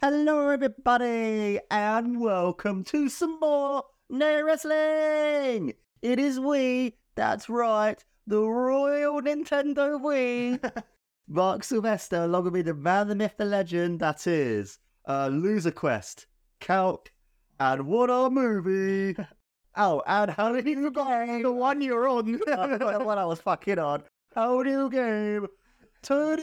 Hello, everybody, and welcome to some more No Wrestling. It is we, that's right, the Royal Nintendo Wii. Mark Sylvester, along with me, the man, the myth, the legend, that is Loser Quest, Calc, and what a movie. Oh, and how did you go? The one you're on. The one I was fucking on. How do you game? Tony.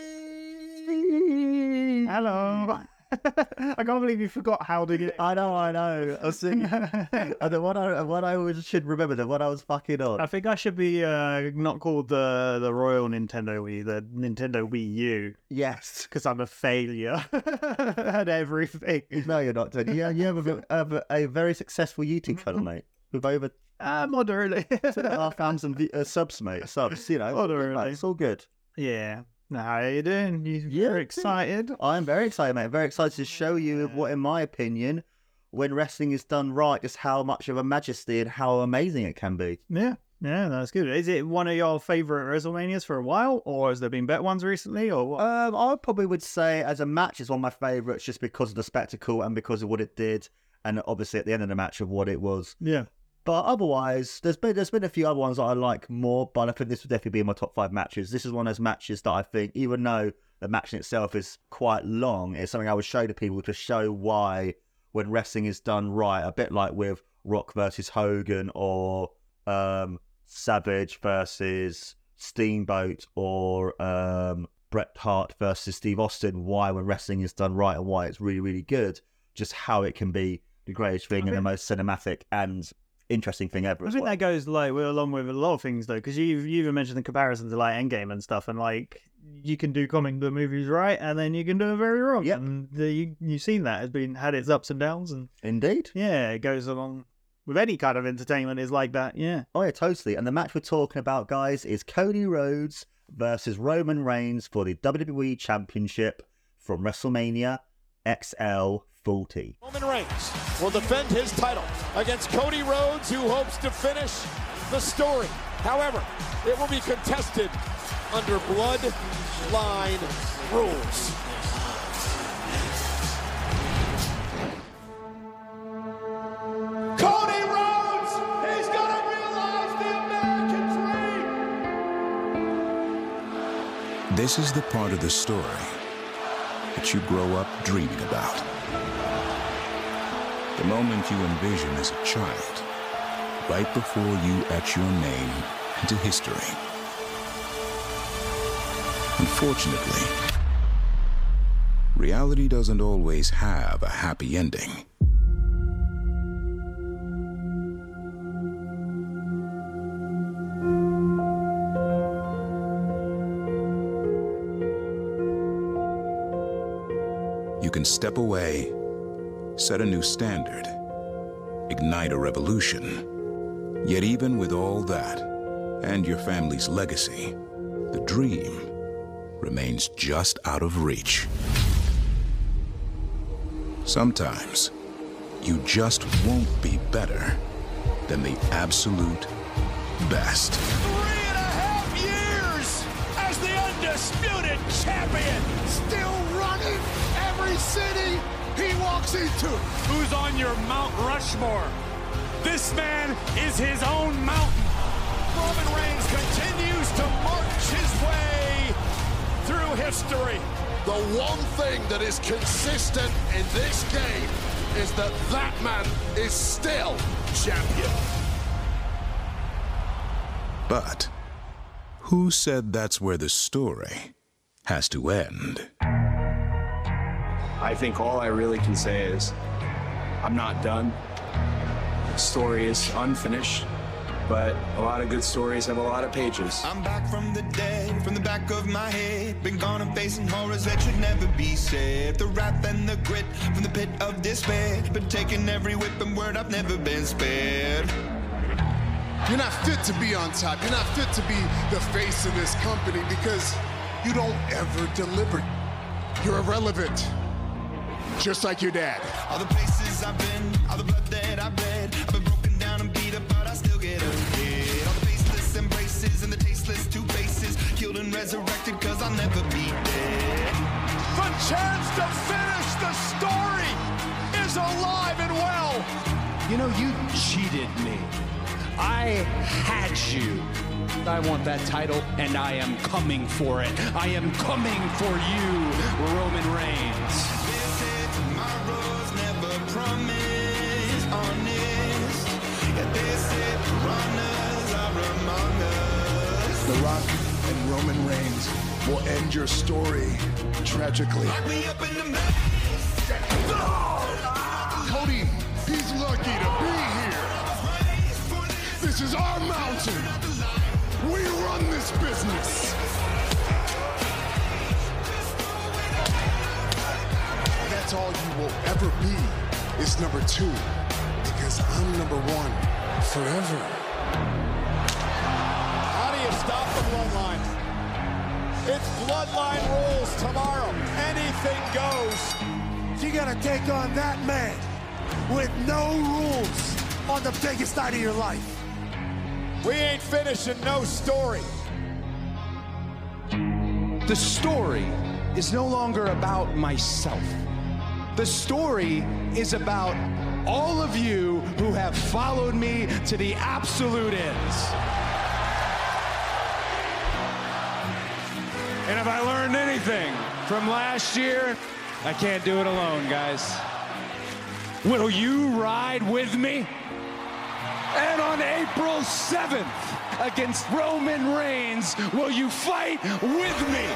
Hello. I can't believe you forgot how to get. I know. I was thinking. The one I always should remember, the one I was fucking on. I think I should be not called the Royal Nintendo Wii, the Nintendo Wii U. Yes. Because I'm a failure at everything. No, you're not, Tony. You have a very successful YouTube channel, mate. With over Moderately. 2,500 subs, mate. Subs, you know. Moderately. It's all good. Yeah. Now, how are you doing? You're excited? I'm very excited, mate. Very excited to show you what, in my opinion, when wrestling is done right, just how much of a majesty and how amazing it can be. Yeah, that's good. Is it one of your favourite WrestleManias for a while, or has there been better ones recently, or what? I probably would say as a match, it's one of my favourites just because of the spectacle and because of what it did, and obviously at the end of the match of what it was. Yeah. But otherwise, there's been a few other ones that I like more, but I think this would definitely be in my top 5 matches. This is one of those matches that I think, even though the match in itself is quite long, it's something I would show to people to show why, when wrestling is done right, a bit like with Rock versus Hogan or Savage versus Steamboat or Bret Hart versus Steve Austin, why when wrestling is done right and why it's really, really good, just how it can be the greatest thing and the most cinematic and interesting thing ever. I think that goes along with a lot of things though, because you even mentioned the comparison to like Endgame and stuff, and like you can do comic book movies right, and then you can do it very wrong. Yep. And you've seen that had its ups and downs, and Indeed. Yeah, it goes along with any kind of entertainment is like that. Yeah. Oh yeah, totally. And the match we're talking about, guys, is Cody Rhodes versus Roman Reigns for the WWE Championship from WrestleMania XL 40. Roman Reigns will defend his title against Cody Rhodes, who hopes to finish the story. However, it will be contested under bloodline rules. Cody Rhodes, he's gonna realize the American dream. This is the part of the story that you grow up dreaming about. The moment you envision as a child, right before you etch your name into history. Unfortunately, reality doesn't always have a happy ending. You can step away, set a new standard, ignite a revolution. Yet even with all that, and your family's legacy, the dream remains just out of reach. Sometimes, you just won't be better than the absolute best. 3.5 years as the undisputed champion, still running every city he walks into. Who's on your Mount Rushmore? This man is his own mountain. Roman Reigns continues to march his way through history. The one thing that is consistent in this game is that man is still champion. But who said that's where the story has to end? I think all I really can say is I'm not done. The story is unfinished, but a lot of good stories have a lot of pages. I'm back from the dead, from the back of my head. Been gone and facing horrors that should never be said. The wrath and the grit from the pit of despair. Been taking every whip and word, I've never been spared. You're not fit to be on top. You're not fit to be the face of this company because you don't ever deliver. You're irrelevant. Just like your dad. All the places I've been, all the blood that I've bled. I've been broken down and beat up, but I still get ahead. All the faceless embraces and the tasteless two faces. Killed and resurrected, cause I'll never be dead. The chance to finish the story You know, you cheated me. I had you. I want that title, and I am coming for it. I am coming for you, Roman Reigns. They say tomorrow's never promised, honest. Yeah, they say runners are among us. The Rock and Roman Reigns will end your story tragically. Lock me up in the maze. Cody, he's lucky to be here. This is our mountain. We run this business. That's all you will ever be is number 2. Because I'm number 1 forever. How do you stop the bloodline? It's bloodline rules tomorrow. Anything goes. You gotta take on that man with no rules on the biggest night of your life. We ain't finishing no story. The story is no longer about myself. The story is about all of you who have followed me to the absolute ends. And if I learned anything from last year, I can't do it alone, guys. Will you ride with me? And on April 7th, against Roman Reigns, will you fight with me?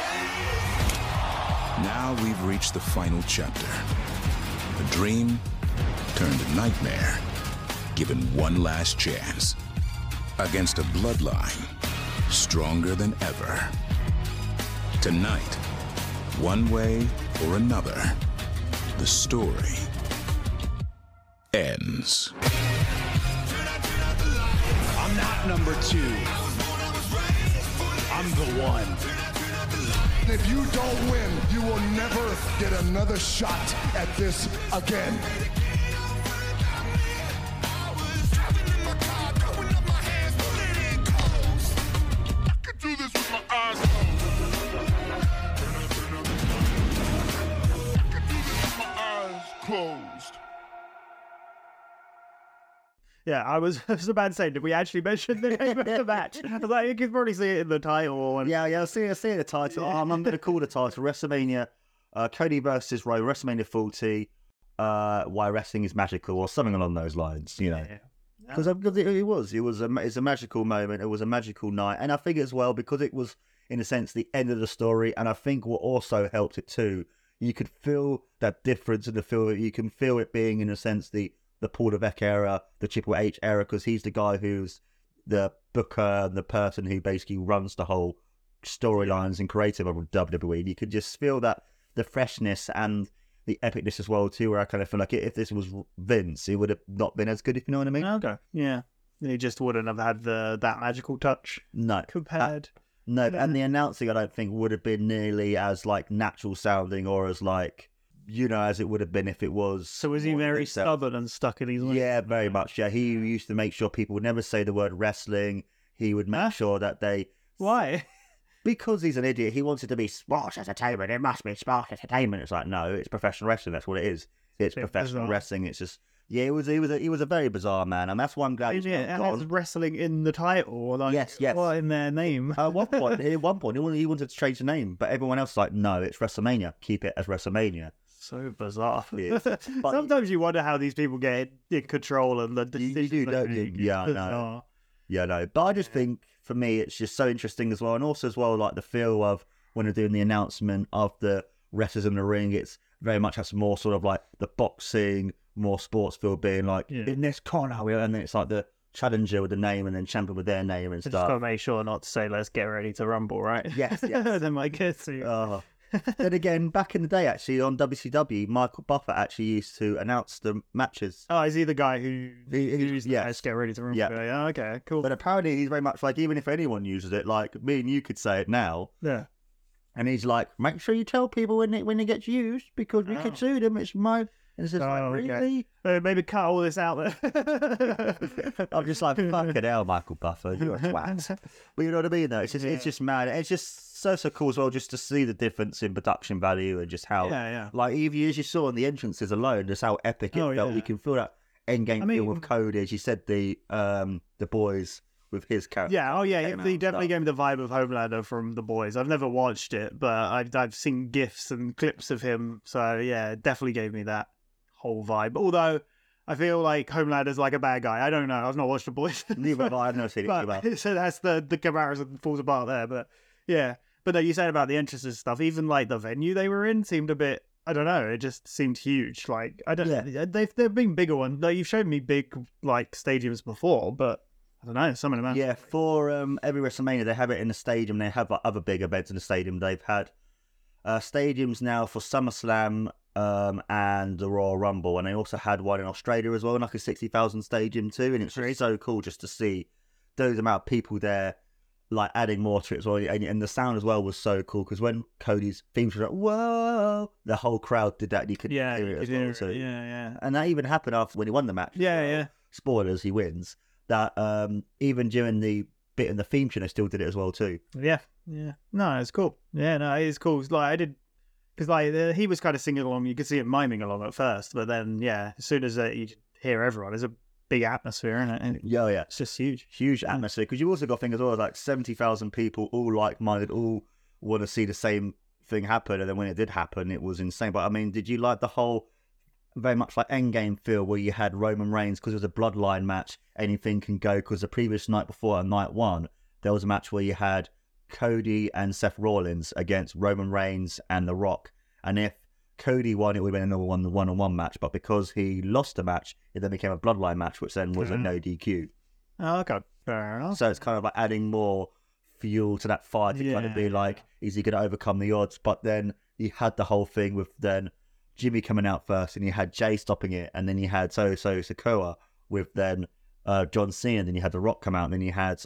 Now we've reached the final chapter. A dream turned nightmare, given one last chance. Against a bloodline stronger than ever. Tonight, one way or another, the story ends. I'm not number 2. I'm the one. If you don't win, you will never get another shot at this again. Closed. Yeah, I was about to say, did we actually mention the name of the match? I was like, you can probably see it in the title. And... Yeah, I see the title. I'm going to call the title WrestleMania Cody versus Roy, WrestleMania 40, Why Wrestling is Magical, or something along those lines, you know. Because it's a magical moment. It was a magical night. And I think as well, because it was, in a sense, the end of the story, and I think what also helped it too, you could feel that difference in the feel. You can feel it being, in a sense, the Paul Levesque era, the Triple H era, because he's the guy who's the booker, the person who basically runs the whole storylines and creative of WWE. You could just feel that the freshness and the epicness as well too, where I kind of feel like if this was Vince, it would have not been as good, if you know what I mean. Okay, yeah. He just wouldn't have had that magical touch. No. Compared. No, and the announcing I don't think would have been nearly as like natural sounding or as like, you know, as it would have been if it was. So was he very stubborn and stuck in his ways? Yeah, very much. Yeah, he used to make sure people would never say the word wrestling. He would make sure that they. Why? Because he's an idiot. He wanted to be sports entertainment. It must be sports entertainment. It's like, no, it's professional wrestling. That's what it is. It's professional wrestling. It's just. Yeah, he was a very bizarre man, and that's why I'm glad he's and has wrestling in the title, like yes, what in their name? At one point, he wanted to change the name, but everyone else was like, no, it's WrestleMania. Keep it as WrestleMania. So bizarre. Sometimes you wonder how these people get in control and the decisions. You do, don't you? Yeah, I know. Yeah, no. But I just think for me, it's just so interesting as well, and also as well, like the feel of when they're doing the announcement of the wrestlers in the ring. It's very much has more sort of like the boxing. More sports feel being like in this corner, and then it's like the challenger with the name and then champion with their name and stuff. Just gotta make sure not to say "Let's get ready to rumble," right? Yes. Then might get to. Then again, back in the day, actually on WCW, Michael Buffer actually used to announce the matches. Oh, is he the guy who used Let's get ready to rumble? Yeah. Okay, cool. But apparently, he's very much like, even if anyone uses it, like me and you could say it now. Yeah. And he's like, make sure you tell people when it gets used because we could sue them. It's my. And it's just like, really? Maybe cut all this out there. I'm just like, fucking hell, Michael Buffer, you're a twat. But you know what I mean, though? It's just mad. It's just so cool as well, just to see the difference in production value and just how, like, even as you saw in the entrances alone, just how epic it felt. You can feel that Endgame feel with Cody. As you said, the boys with his character. Yeah, he definitely gave me the vibe of Homelander from The Boys. I've never watched it, but I've seen GIFs and clips of him. So yeah, it definitely gave me that whole vibe. Although I feel like Homelander's like a bad guy. I don't know. I've not watched The Boys. Neither have I. I've never seen it. So that's the comparison falls apart there. But yeah. But no, you said about the entrances and stuff. Even like the venue they were in seemed a bit. I don't know. It just seemed huge. Like I don't. Yeah. They've been bigger ones. Like, you've shown me big like stadiums before, but I don't know. Some of them. Yeah, for every WrestleMania they have it in the stadium. They have like, other big events in the stadium. They've had stadiums now for SummerSlam and the Royal Rumble, and they also had one in Australia as well, like a 60,000 stadium too. And it's really so cool just to see those amount of people there. Like adding more to it as well, and the sound as well was so cool because when Cody's theme was like "Whoa," the whole crowd did that. And you could hear it as well too. Yeah. And that even happened after when he won the match. Yeah. Spoilers, he wins. That even during the bit in the theme tune, they still did it as well too. Yeah. No, it's cool. Yeah, no, it is cool. It's like I did because like he was kind of singing along. You could see it miming along at first, but then as soon as you hear everyone, there's a big atmosphere in it. And yeah, it's just huge atmosphere because you also got things as well like 70,000 people, all like-minded, all want to see the same thing happen. And then when it did happen, it was insane. But I mean, did you like the whole very much like Endgame feel where you had Roman Reigns because it was a bloodline match? Anything can go because the previous night before, on night one, there was a match where you had Cody and Seth Rollins against Roman Reigns and The Rock, and if Cody won, it would have been another one-on-one match, but because he lost the match, it then became a bloodline match, which then was a no DQ. Oh, okay. Fair enough. So it's kind of like adding more fuel to that fight to kind of be like, is he going to overcome the odds? But then you had the whole thing with then Jimmy coming out first, and you had Jay stopping it, and then you had Solo Sikoa with then John Cena, and then you had The Rock come out, and then you had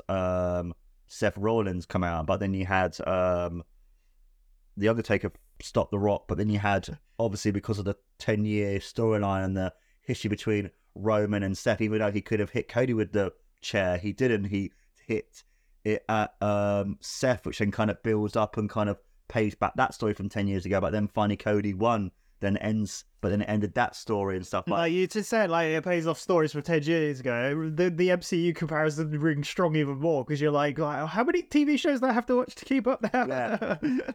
Seth Rollins come out, but then you had The Undertaker stop The Rock, but then you had, obviously because of the 10-year storyline and the history between Roman and Seth, even though he could have hit Cody with the chair, he didn't. He hit it at Seth, which then kind of builds up and kind of pays back that story from 10 years ago, but then finally Cody won, then it ended that story and stuff like you just said like it pays off stories from 10 years ago. The MCU comparison rings strong even more because you're like how many TV shows do I have to watch to keep up now?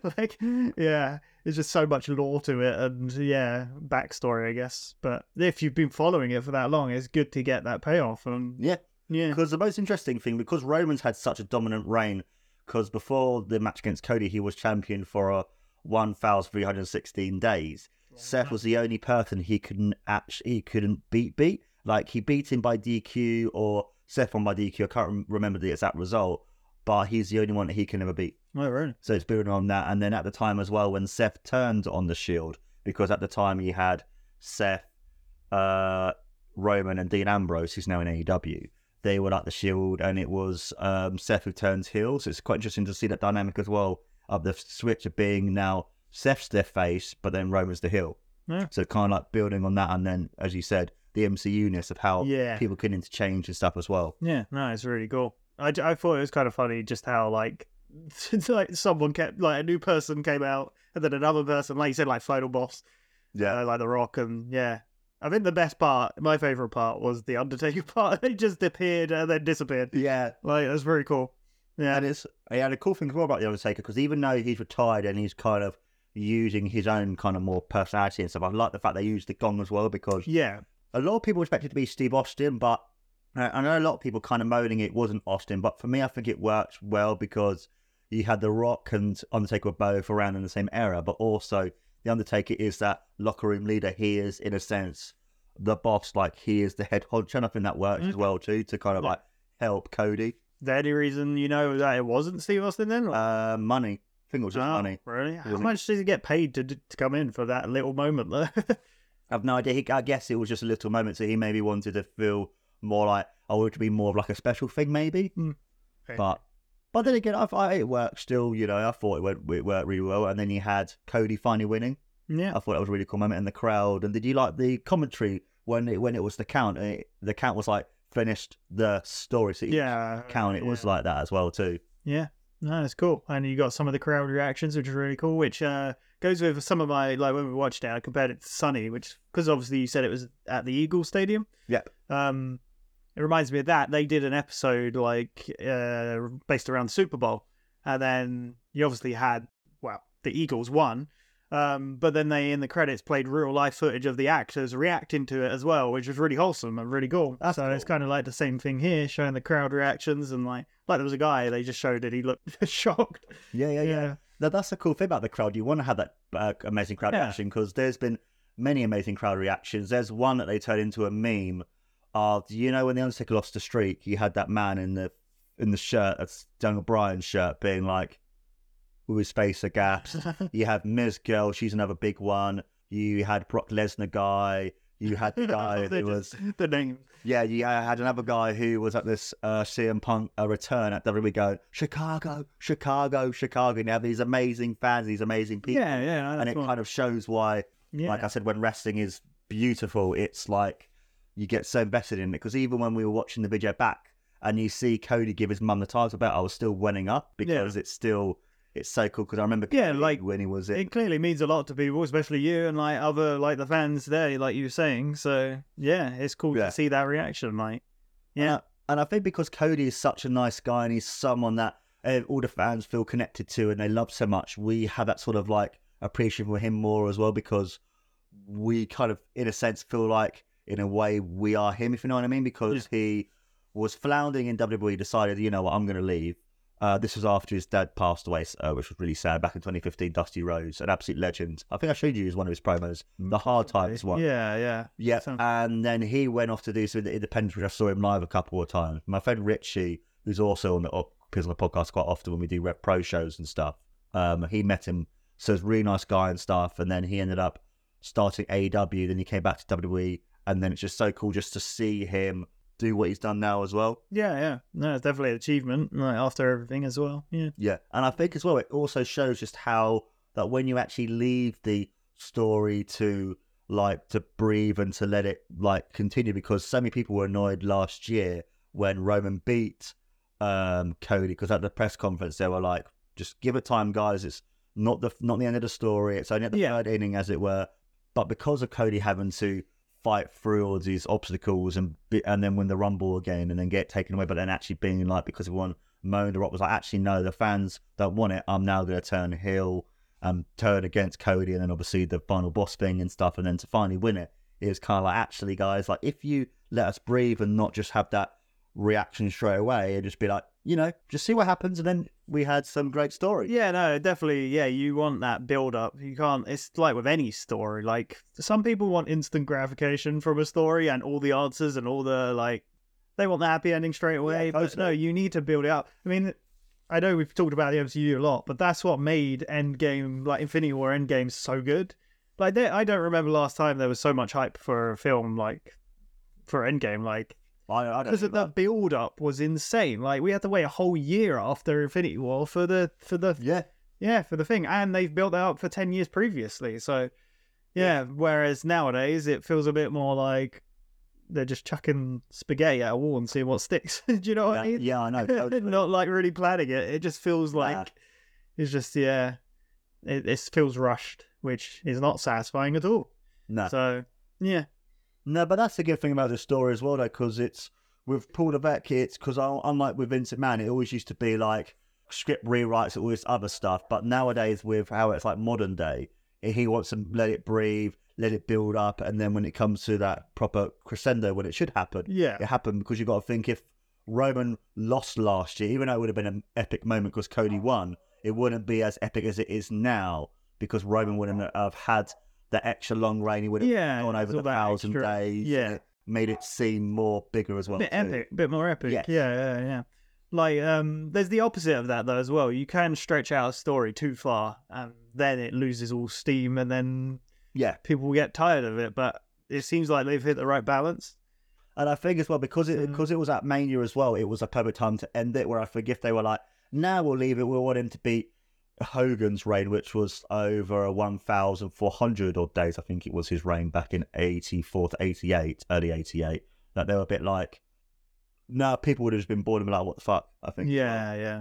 There's just so much lore to it and backstory, I guess. But if you've been following it for that long, it's good to get that payoff. And because the most interesting thing, because Roman's had such a dominant reign, because before the match against Cody, he was champion for 1,316 days. Seth was the only person he couldn't beat. Like he beat him by DQ or Seth won by DQ. I can't remember the exact result, but he's the only one that he can never beat. Oh, really? So it's building on that. And then at the time as well, when Seth turned on the Shield, because at the time he had Seth, Roman, and Dean Ambrose, who's now in AEW. They were like the Shield, and it was Seth who turns heel. So it's quite interesting to see that dynamic as well of the switch of being now Seth's their face, but then Roman's the heel. Yeah. So kind of like building on that, and then, as you said, the MCU-ness of how people can interchange and stuff as well. Yeah, no, it's really cool. I thought it was kind of funny just how like someone kept like a new person came out, and then another person, like you said, like Final Boss, like The Rock, and I think the best part, my favorite part, was the Undertaker part. He just appeared and then disappeared. Yeah, like that's very cool. Yeah, and the cool thing as well about the Undertaker, because even though he's retired and he's kind of using his own kind of more personality and stuff, I like the fact they used the gong as well, because a lot of people expect it to be Steve Austin, but I know a lot of people kind of moaning it wasn't Austin, but for me I think it worked well because you had The Rock and Undertaker were both around in the same era, but also the Undertaker is that locker room leader. He is, in a sense, the boss, like he is the head honcho, and I think that works as well too, to kind of like help Cody. Is there any reason you know that it wasn't Steve Austin then? Money. I think it was just money. Really? How much does he get paid to come in for that little moment though? I've no idea. I guess it was just a little moment, so he maybe wanted to feel more like, it to be more of like a special thing maybe. Okay. But then again, it worked still, I thought it worked really well. And then you had Cody finally winning. Yeah. I thought that was a really cool moment in the crowd. And did you like the commentary when it was the count? The count was like, finished the story. So count, it was like that as well too. Yeah. No, it's cool. And you got some of the crowd reactions, which is really cool, which goes with some of my, like, when we watched it, I compared it to Sunny, which, because obviously you said it was at the Eagles Stadium. Yep. It reminds me of that. They did an episode, like, based around the Super Bowl. And then you obviously had, well, the Eagles won. But then they, in the credits, played real life footage of the actors reacting to it as well, which was really wholesome and really cool. That's cool. It's kind of like the same thing here, showing the crowd reactions, and like there was a guy, they just showed that he looked shocked. Yeah. Now, that's the cool thing about the crowd. You want to have that amazing crowd reaction, because there's been many amazing crowd reactions. There's one that they turned into a meme of, you know, when the Undertaker lost the streak, you had that man in the shirt, that's Daniel Bryan's shirt, being like, with his face a gaps. You have Miz Girl, she's another big one. You had Brock Lesnar guy. You had the guy who was the name. Yeah, you had another guy who was at this CM Punk return at WWE going, Chicago. And you have these amazing fans, these amazing people. Yeah. And it kind of shows why, like I said, when wrestling is beautiful, it's like you get so invested in it. Because even when we were watching the video back and you see Cody give his mum the title belt, I was still welling up, because it's still... It's so cool, because I remember like when he was it. It clearly means a lot to people, especially you and like other, like the fans there, like you were saying. So yeah, it's cool to see that reaction, like. Yeah. And I think because Cody is such a nice guy and he's someone that all the fans feel connected to and they love so much, we have that sort of like appreciation for him more as well, because we kind of, in a sense, feel like in a way we are him, if you know what I mean, because he was floundering in WWE, decided, you know what, I'm going to leave. This was after his dad passed away, which was really sad. Back in 2015, Dusty Rhodes, an absolute legend. I think I showed you as one of his promos, the Hard Times one. Yeah. And then he went off to do some independent, which I saw him live a couple of times. My friend Richie, who's also appears on the podcast quite often when we do Rev Pro shows and stuff, he met him, so he's a really nice guy and stuff. And then he ended up starting AEW, then he came back to WWE, and then it's just so cool just to see him do what he's done now as well. Yeah. No, it's definitely an achievement, like, after everything as well. Yeah. And I think as well, it also shows just how that when you actually leave the story to breathe and to let it like continue, because so many people were annoyed last year when Roman beat Cody, because at the press conference they were like, just give it time, guys. It's not the end of the story. It's only at the third inning, as it were. But because of Cody having to fight through all these obstacles and then win the Rumble again and then get taken away, but then actually being like, because everyone moaned, The Rock was like, actually no, the fans don't want it, I'm now going to turn heel and turn against Cody, and then obviously the final boss thing and stuff, and then to finally win it, it was kind of like, actually guys, like, if you let us breathe and not just have that reaction straight away and just be like, you know, just see what happens, and then we had some great story. Yeah, no, definitely. Yeah, you want that build up. You can't, it's like with any story. Like, some people want instant gratification from a story and all the answers and all the, like, they want the happy ending straight away. But no, you need to build it up. I mean, I know we've talked about the MCU a lot, but that's what made Endgame, like Infinity War Endgame, so good. Like, I don't remember last time there was so much hype for a film, like, for Endgame. Like, because the build up was insane. Like, we had to wait a whole year after Infinity War for the thing, and they've built that up for 10 years previously. So whereas nowadays it feels a bit more like they're just chucking spaghetti at a wall and seeing what sticks. Do you know what I mean? Yeah, I know. Totally. Not like really planning it. It just feels like it's just it feels rushed, which is not satisfying at all. No. So yeah. No, but that's the good thing about the story as well, though, because it's with Paul Levesque. It's because unlike with Vince McMahon, it always used to be like script rewrites and all this other stuff. But nowadays, with how it's like modern day, he wants to let it breathe, let it build up, and then when it comes to that proper crescendo, when it should happen, it happened, because you've got to think, if Roman lost last year, even though it would have been an epic moment because Cody won, it wouldn't be as epic as it is now, because Roman wouldn't have had the extra long reign. He would have gone over the 1,000 days. Yeah. Made it seem more bigger as well. Bit more epic. Yes. Yeah. Like, there's the opposite of that though as well. You can stretch out a story too far, and then it loses all steam, and then people get tired of it. But it seems like they've hit the right balance. And I think as well, because it was at Mania as well, it was a perfect time to end it. Where I think if they were like, now we'll leave it, we'll want him to beat Hogan's reign, which was over 1,400 odd days. I think it was his reign back in 84 to 88, early 88. That they were a bit like, no, people would have just been bored and be like, what the fuck? I think. Yeah.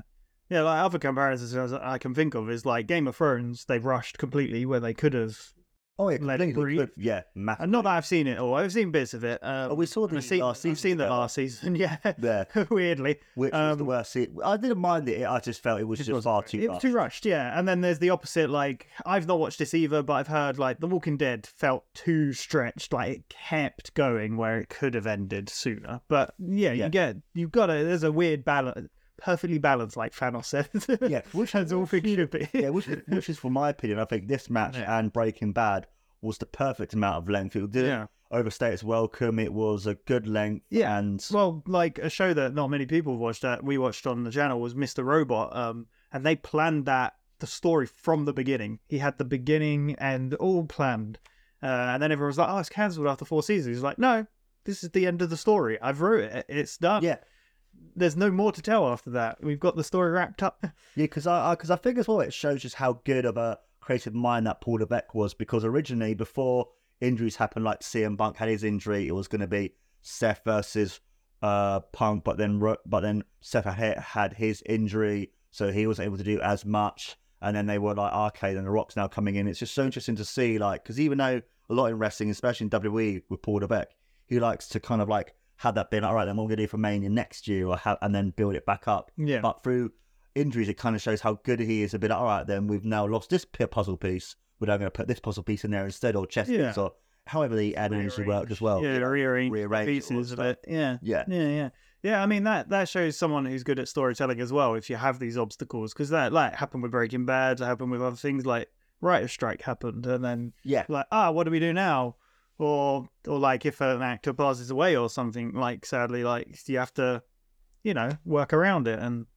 Yeah, like other comparisons I can think of is like Game of Thrones. They've rushed completely where they could have. Oh yeah, let it breathe. yeah, massively. And not that I've seen it all. I've seen bits of it. We saw the last season. I've seen the last season. Yeah, weirdly, which was the worst. I didn't mind it. I just felt it was just far too. It was too rushed. Yeah, and then there's the opposite. Like I've not watched this either, but I've heard like The Walking Dead felt too stretched. Like it kept going where it could have ended sooner. But yeah, you've got to. There's a weird balance. Perfectly balanced, like Thanos said. Yeah, which as all things should be. Yeah, which is, for my opinion, I think this match and Breaking Bad was the perfect amount of length. It didn't overstay its welcome. It was a good length. Yeah, and well, like a show that not many people watched that we watched on the channel was Mr. Robot. And they planned the story from the beginning. He had the beginning and all planned. And then everyone was like, "Oh, it's cancelled after 4 seasons." He's like, "No, this is the end of the story. I've wrote it. It's done." Yeah. There's no more to tell after that. We've got the story wrapped up. Yeah, because I think as well it shows just how good of a creative mind that Paul Levesque was. Because originally, before injuries happened, like CM Punk had his injury, it was going to be Seth versus Punk, but then Seth had his injury, so he wasn't able to do as much. And then they were like, okay, then The Rock's now coming in. It's just so interesting to see, like, because even though a lot in wrestling, especially in WWE with Paul Levesque, he likes to kind of like had that been all right, then what we're going to do for Mania next year, and then build it back up. Yeah. But through injuries, it kind of shows how good he is. A bit, all right, then we've now lost this puzzle piece. We're now going to put this puzzle piece in there instead, or chess piece, or however the add usually worked as well. Yeah, rearrange pieces of it. Yeah. Yeah, I mean, that shows someone who's good at storytelling as well, if you have these obstacles. Because that happened with Breaking Bad, it happened with other things, like writer's strike happened, and then, what do we do now? Or like if an actor passes away or something, like sadly, like you have to, work around it. And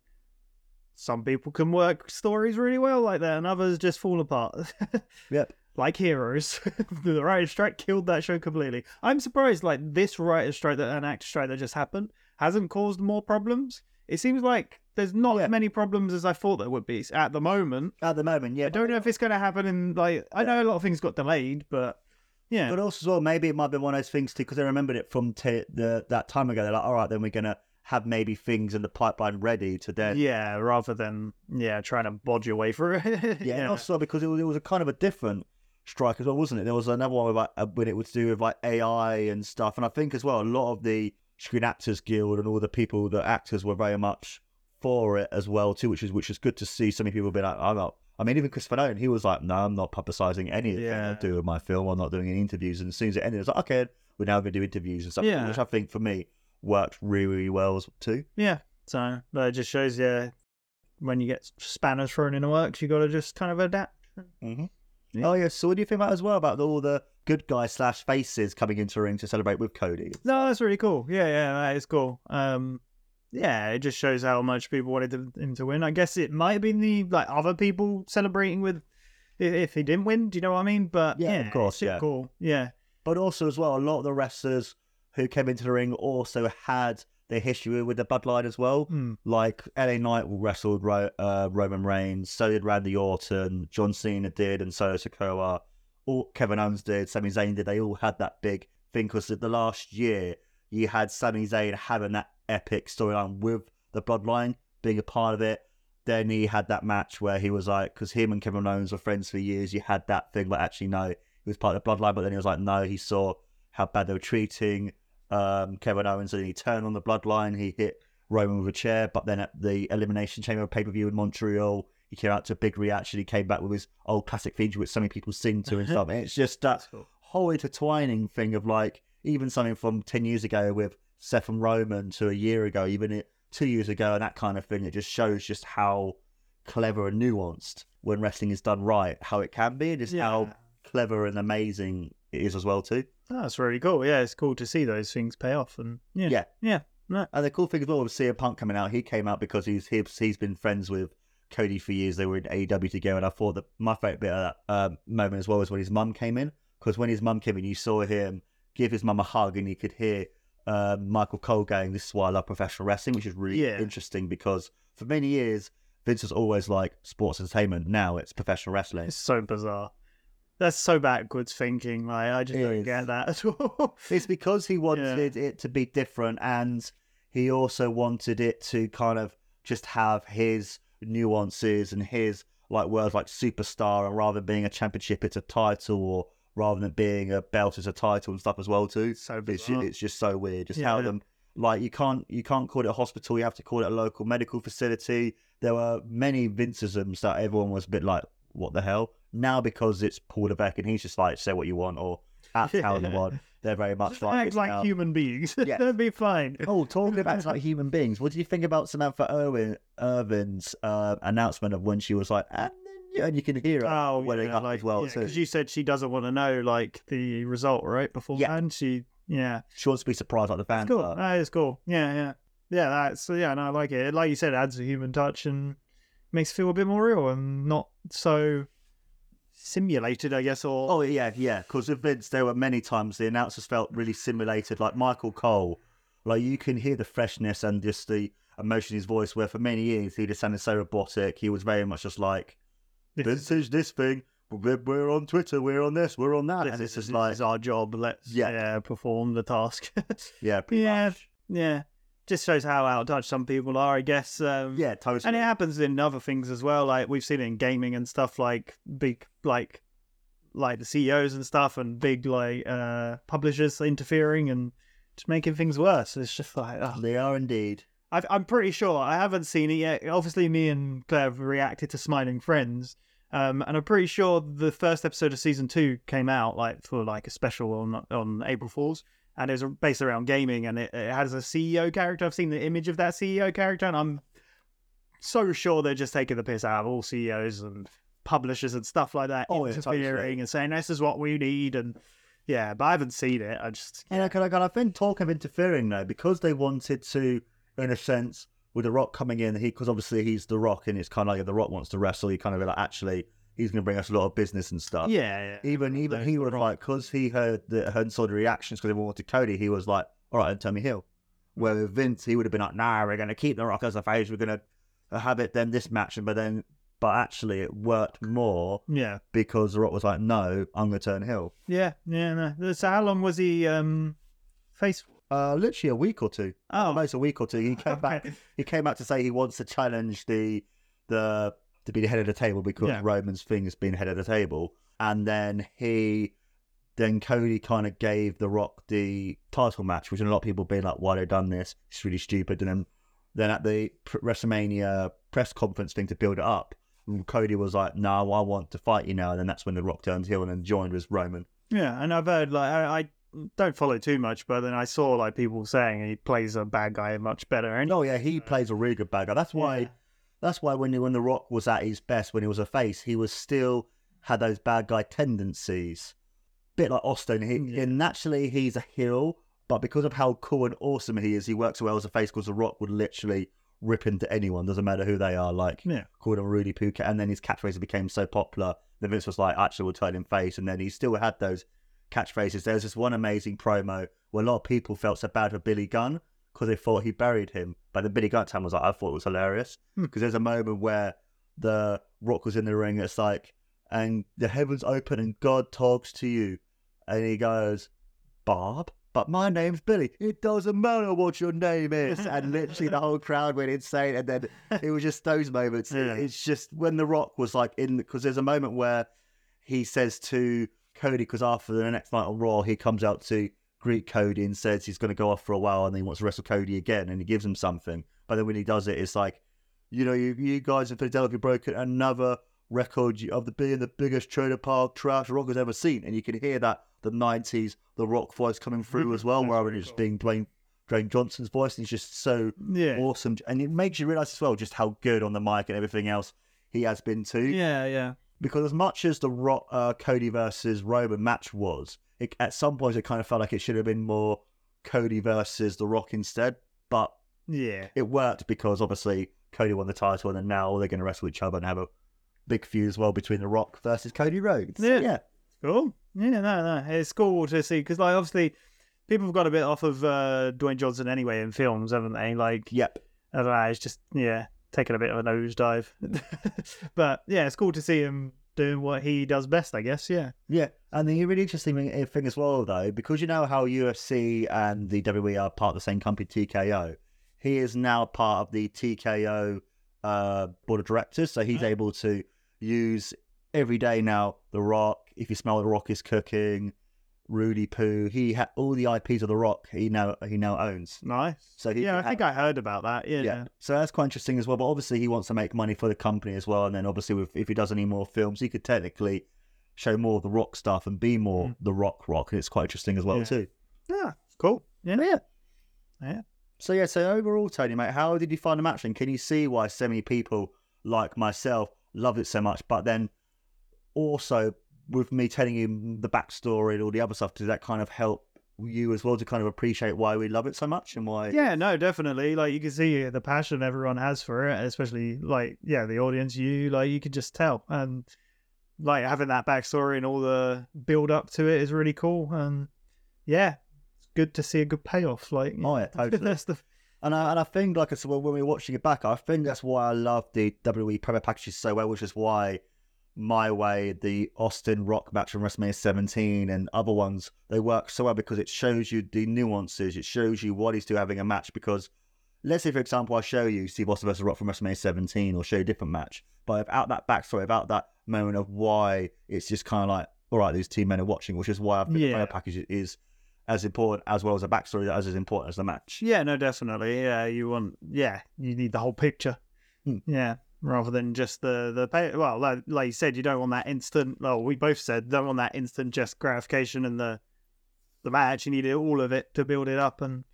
some people can work stories really well like that, and others just fall apart. Yep. Like Heroes. The writer's strike killed that show completely. I'm surprised, like this writer's strike, an actor strike that just happened, hasn't caused more problems. It seems like there's not as many problems as I thought there would be at the moment. At the moment, yeah. I don't know if it's going to happen in, like, I know a lot of things got delayed, but... Yeah, but also as well, maybe it might be one of those things too, because I remembered it from that time ago. They're like, all right, then we're gonna have maybe things in the pipeline ready to then. Yeah, rather than trying to bodge your way through it. Yeah, and also because it was a kind of a different strike as well, wasn't it? There was another one with, like, when it was to do with like AI and stuff, and I think as well a lot of the Screen Actors Guild and all the people, the actors, were very much for it as well too, which is good to see. So many people be like, I'm not. I mean, even Christopher Nolan, he was like, no, I'm not publicising anything I do with my film. I'm not doing any interviews. And as soon as it ended, it was like, okay, we're now going to do interviews and stuff, which I think for me worked really, really well too. Yeah. So that just shows, when you get spanners thrown in the works, you got to just kind of adapt. Mm-hmm. Yeah. Oh, yeah. So what do you think about as well about all the good guys / faces coming into the ring to celebrate with Cody? No, that's really cool. Yeah, that is cool. Yeah, it just shows how much people wanted him to win. I guess it might have been the other people celebrating with if he didn't win. Do you know what I mean? But yeah, of course, it's cool. Yeah, but also as well, a lot of the wrestlers who came into the ring also had their history with the bloodline as well. Like LA Knight wrestled Roman Reigns, so did Randy Orton, John Cena did, and so did Sikoa. Kevin Owens did, Sami Zayn did. They all had that big thing because the last year you had Sami Zayn having that epic storyline with the bloodline being a part of it. Then he had that match where he was like, because him and Kevin Owens were friends for years, you had that thing, but actually no, he was part of the bloodline. But then he was like, no, he saw how bad they were treating Kevin Owens, and he turned on the bloodline. He hit Roman with a chair, but then at the Elimination Chamber pay-per-view in Montreal, he came out to a big reaction. He came back with his old classic theme, which so many people sing to and stuff. And it's just that whole intertwining thing of like, even something from 10 years ago with Seth and Roman to a year ago, even 2 years ago, and that kind of thing. It just shows just how clever and nuanced when wrestling is done right, how it can be, and just how clever and amazing it is as well too. Oh, that's really cool. Yeah, it's cool to see those things pay off. And yeah. No. And the cool thing as well with CM Punk coming out, he came out because he's been friends with Cody for years. They were in AEW together, and I thought that my favourite bit of that moment as well was when his mum came in, because when his mum came in, you saw him give his mum a hug, and you could hear Michael Cole going, "This is why I love professional wrestling," which is really interesting, because for many years Vince was always like sports entertainment. Now it's professional wrestling. It's so bizarre. That's so backwards thinking. Like, I just don't get that at all. It's because he wanted it to be different, and he also wanted it to kind of just have his nuances and his like words like superstar, and rather than being a championship, it's a title, or rather than being a belt, it's a title and stuff as well too. So it's just so weird. Just Yeah. how them like you can't call it a hospital, you have to call it a local medical facility. There were many Vinceisms that everyone was a bit like, what the hell? Now because it's Paul Levesque and he's just like, say what you want or act how you want. They're very much like Act it's like now. human beings. Yeah. That'd be fine. Oh, talking about like human beings, what do you think about Samantha Irvin's announcement of when she was like, and you can hear it welling up as well too. Because you said she doesn't want to know like the result, right? Beforehand, she wants to be surprised like the fans. cool. are. That is cool. Yeah. That's no, I like it. Like you said, it adds a human touch and makes it feel a bit more real and not so simulated, I guess. Or Oh yeah. Because with Vince, there were many times the announcers felt really simulated. Like Michael Cole, like you can hear the freshness and just the emotion in his voice. Where for many years he just sounded so robotic. He was very much just like, "This is this thing. We're on Twitter. We're on this. We're on that." And it's just like, it's our job. Let's perform the task. yeah, pretty much. Yeah. Just shows how out of touch some people are, I guess. Yeah, totally. And it happens in other things as well. Like we've seen it in gaming and stuff, like big, like the CEOs and stuff, and big like publishers interfering and just making things worse. It's just like They are indeed. I'm pretty sure I haven't seen it yet. Obviously, me and Claire have reacted to Smiling Friends, and I'm pretty sure the first episode of season 2 came out like for like a special on April Fools. And it was based around gaming, and it has a CEO character. I've seen the image of that CEO character, and I'm so sure they're just taking the piss out of all CEOs and publishers and stuff like that, interfering and saying this is what we need. And yeah, but I haven't seen it. I just I think talking of interfering though, because they wanted to, in a sense, with The Rock coming in, because obviously he's The Rock, and it's kind of like if The Rock wants to wrestle, you kind of be like, actually, he's going to bring us a lot of business and stuff. Yeah. Even he was like, because he heard and saw the reactions because everyone wanted Cody, he was like, all right, turn me heel. Where with Vince, he would have been like, nah, we're going to keep The Rock as a face. We're going to have it then this match. But actually it worked more. Yeah. Because The Rock was like, no, I'm going to turn heel. Yeah. No. So how long was he face? Literally a week or two. Oh. Almost a week or two. He came back. He came out to say he wants to challenge to be the head of the table because Roman's thing has been head of the table. And then Cody kind of gave The Rock the title match, which a lot of people being like, why they done this? It's really stupid. And then at the WrestleMania press conference thing to build it up, Cody was like, no, I want to fight you now. And then that's when The Rock turned heel and then joined with Roman. Yeah, and I've heard, like, I don't follow too much, but then I saw like people saying he plays a bad guy much better. And he plays a really good bad guy. That's why when The Rock was at his best, when he was a face, he was still had those bad guy tendencies. Bit like Austin. And naturally, he's a heel, but because of how cool and awesome he is, he works well as a face because The Rock would literally rip into anyone, doesn't matter who they are, like called him Rudy Pooka. And then his catchphrase became so popular that Vince was like, actually, we'll turn him face. And then he still had those catchphrases. There was this one amazing promo where a lot of people felt so bad for Billy Gunn because they thought he buried him. But the Billy Gunn time was like, I thought it was hilarious. Because there's a moment where The Rock was in the ring, it's like, and the heavens open and God talks to you. And he goes, Bob? But my name's Billy. It doesn't matter what your name is. And literally the whole crowd went insane. And then it was just those moments. It's just when The Rock was like because there's a moment where he says to Cody, because after the next night on Raw, he comes out to greet Cody and says he's going to go off for a while and then he wants to wrestle Cody again and he gives him something. But then when he does it, it's like, you guys in Philadelphia broken another record of being the biggest trailer park trash Rock has ever seen. And you can hear that the 90s, The Rock voice coming through as well, rather than just being Dwayne Johnson's voice. And he's just so awesome. And it makes you realise as well just how good on the mic and everything else he has been too. Yeah. Because as much as the Rock, Cody versus Roman match was, at some points it kind of felt like it should have been more Cody versus The Rock instead. But it worked because obviously Cody won the title and then now they're going to wrestle each other and have a big feud as well between The Rock versus Cody Rhodes. Yeah. Cool. Yeah, no. It's cool to see because, like, obviously people have got a bit off of Dwayne Johnson anyway in films, haven't they? Like, I don't know, it's just, taking a bit of a nosedive. But yeah, it's cool to see him doing what he does best, I guess. Yeah. And the really interesting thing as well, though, because you know how UFC and the WWE are part of the same company, TKO, he is now part of the TKO board of directors, so he's able to use every day now The Rock. If you smell The Rock is cooking, Rudy Poo. He had all the IPs of The Rock. He now owns. Nice. So I think I heard about that. Yeah. So that's quite interesting as well. But obviously, he wants to make money for the company as well. And then obviously, if he does any more films, he could technically show more of The Rock stuff and be more The Rock. And it's quite interesting as well too. Yeah, cool. Yeah. So overall, Tony, mate, how did you find the match? And can you see why so many people like myself loved it so much? But then also, with me telling you the backstory and all the other stuff, does that kind of help you as well to kind of appreciate why we love it so much and why? Yeah, no, definitely. Like, you can see the passion everyone has for it, especially like, the audience. You can just tell, and like having that backstory and all the build up to it is really cool. And it's good to see a good payoff. Like, totally. And I think, like I said, when we were watching it back, I think that's why I love the WWE promo packages so well, which is why My Way, the Austin Rock match from WrestleMania 17 and other ones, they work so well because it shows you the nuances. It shows you what he's doing having a match. Because let's say, for example, I show you Steve Austin versus Rock from WrestleMania 17 or show you a different match. But without that backstory, without that moment of why, it's just kind of like, all right, these two men are watching, which is why I think the promo package is as important as well as a backstory that is as important as the match. Yeah, no, definitely. Yeah, you need the whole picture. Yeah. Rather than just the pay. Well, like you said, you don't want that instant. Well, we both said don't want that instant just gratification in the match. You need all of it to build it up, and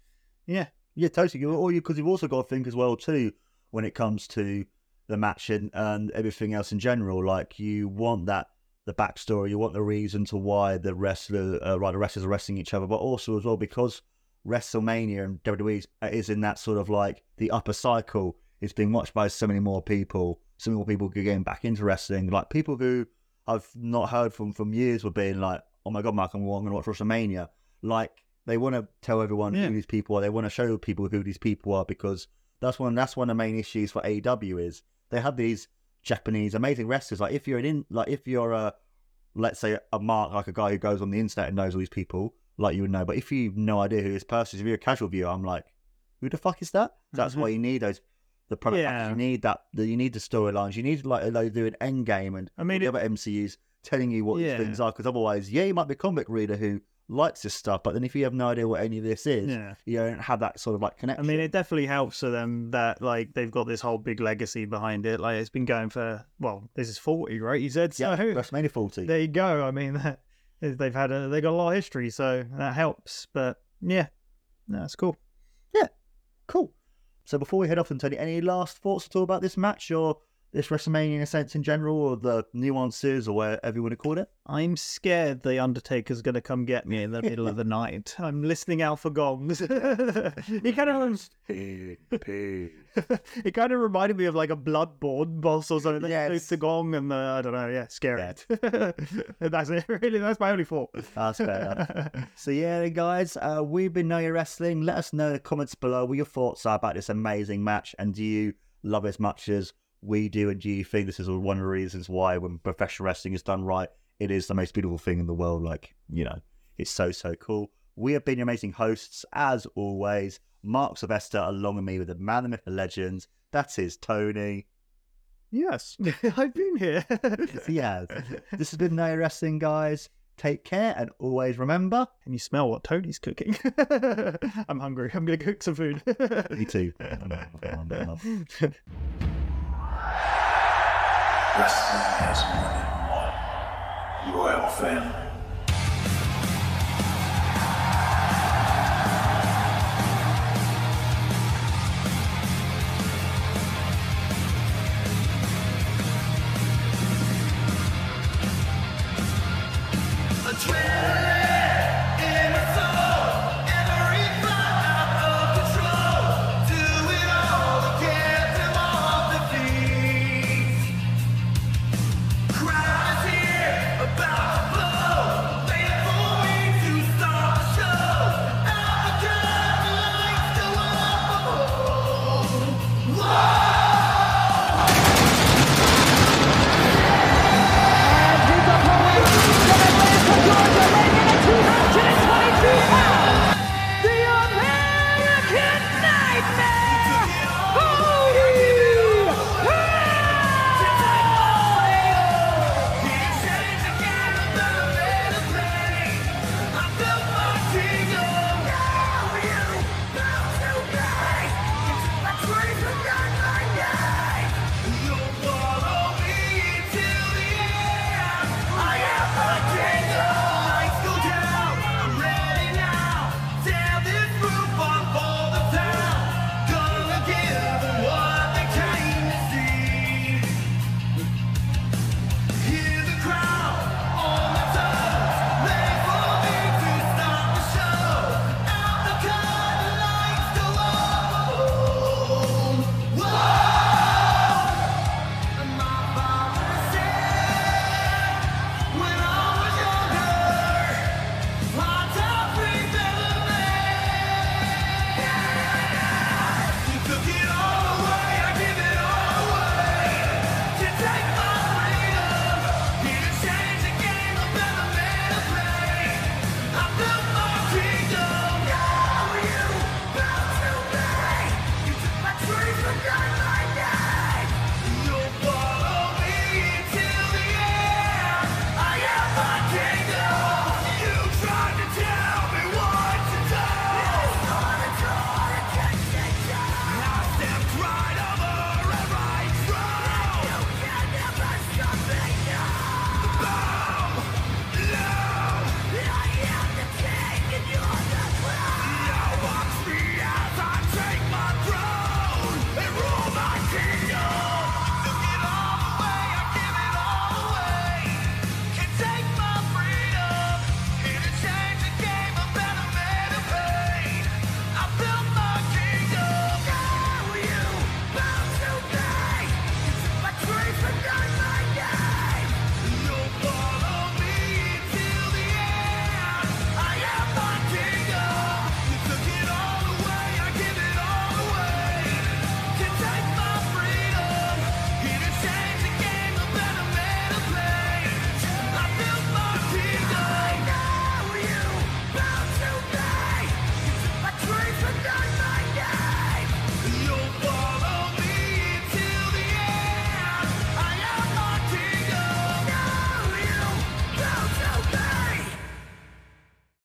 totally. Because you've also got to think as well too when it comes to the match and everything else in general. Like, you want the backstory, you want the reason to why the wrestlers are wrestling each other, but also as well because WrestleMania and WWE is in that sort of like the upper cycle. It's being watched by so many more people getting back into wrestling. Like, people who I've not heard from years were being like, oh my God, Mark, I'm going to watch WrestleMania. Like, they want to tell everyone who these people are. They want to show people who these people are, because that's one of the main issues for AEW is they have these Japanese amazing wrestlers. Like, if you're let's say a Mark, like a guy who goes on the internet and knows all these people, like, you would know. But if you've no idea who this person is, if you're a casual viewer, I'm like, who the fuck is that? That's why you need the product package. You need that. You need the storylines. You need like do an end game and the other MCUs telling you what these things are. Because otherwise, you might be a comic reader who likes this stuff, but then if you have no idea what any of this is, you don't have that sort of like connection. I mean, it definitely helps for them that like they've got this whole big legacy behind it. Like, it's been going for this is 40, right? You said so. Yeah, WrestleMania 40. There you go. I mean, they got a lot of history, so that helps. But that's cool. Yeah, cool. So before we head off, Tony, any last thoughts at all about this match or this WrestleMania in a sense in general, or the nuances, or whatever you want to call it? I'm scared the Undertaker's going to come get me in the middle of the night. I'm listening out for gongs. It kind of reminded me of like a Bloodborne boss or something. It's the gong and I don't know. Yeah, scary. That's it. Really, that's my only thought. That's fair enough. So guys, we've been Know Your Wrestling. Let us know in the comments below what your thoughts are about this amazing match, and do you love it as much as we do, and do you think this is one of the reasons why when professional wrestling is done right, it is the most beautiful thing in the world? Like, it's so cool. We have been your amazing hosts, as always. Mark Sylvester, along with me, with the man, the myth, the legend. That is Tony. Yes, I've been here. Yes. This has been Know Your Wrestling, guys. Take care, and always remember... Can you smell what Tony's cooking? I'm hungry. I'm going to cook some food. Me too. Wrestling has more than one loyal family.